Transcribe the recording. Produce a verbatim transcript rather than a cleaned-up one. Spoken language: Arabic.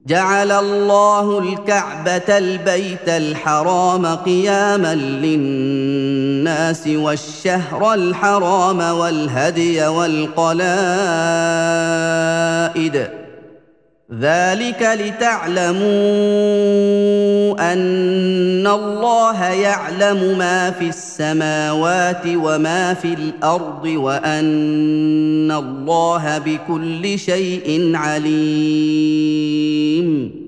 جعل الله الكعبة البيت الحرام قياما للناس والشهر الحرام والهدي والقلائد ذلك لتعلموا أن الله يعلم ما في السماوات وما في الأرض وأن الله بكل شيء عليم